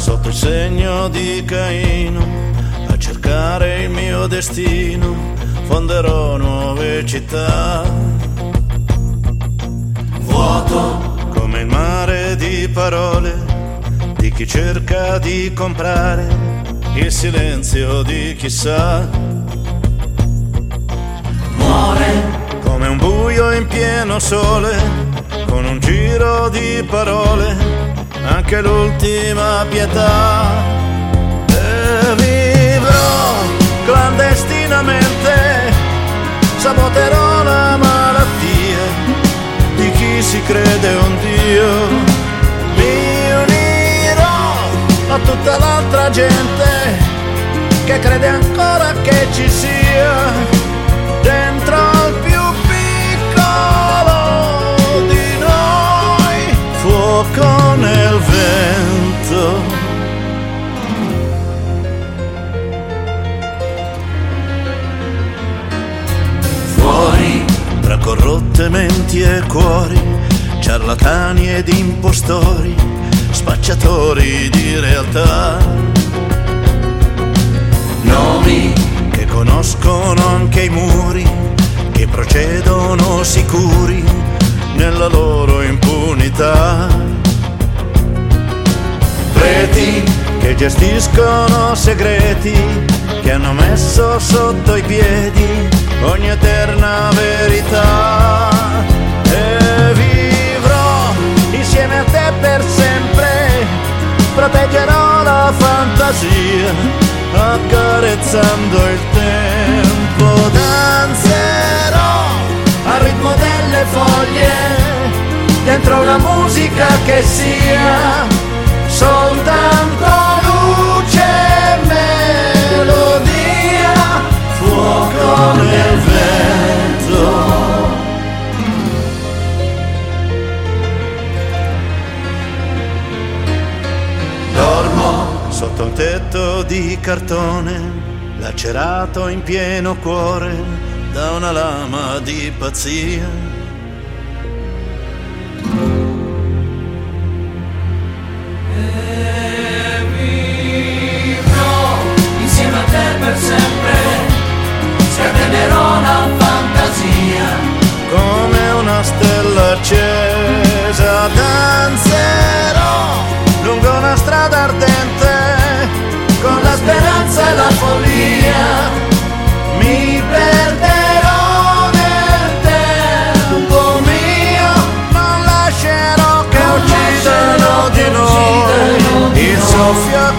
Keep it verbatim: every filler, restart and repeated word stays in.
sotto il segno di Caino, a cercare il mio destino, fonderò nuove città. Vuoto come il mare di parole di chi cerca di comprare il silenzio di chi sa. Muore come un buio in pieno sole, con un giro di parole, anche l'ultima pietà. E vivrò clandestinamente, saboterò la malattia di chi si crede un Dio. Mi unirò a tutta l'altra gente che crede ancora che ci sia dentro al più piccolo di noi fuoco nel vento. Fuori tra corrotte menti e cuori, ciarlatani ed impostori, spacciatori di realtà. Nomi che conoscono anche i muri, che procedono sicuri nella loro impunità. Preti che gestiscono segreti, che hanno messo sotto i piedi ogni eterna verità. E vivrò insieme a te per sempre, proteggerò la fantasia, accarezzando il tempo. Danzerò al ritmo delle foglie, dentro una musica che sia soltanto luce e melodia, fuoco nel vento. Dormo sotto un tetto di cartone, lacerato in pieno cuore da una lama di pazzia. E vivrò insieme a te per sempre, scatenerò la fantasia Come una stella accesa danzerò lungo una strada ardente, con la speranza e la follia. mi perderò nel tempo mio, non lascerò che uccidano di noi il soffio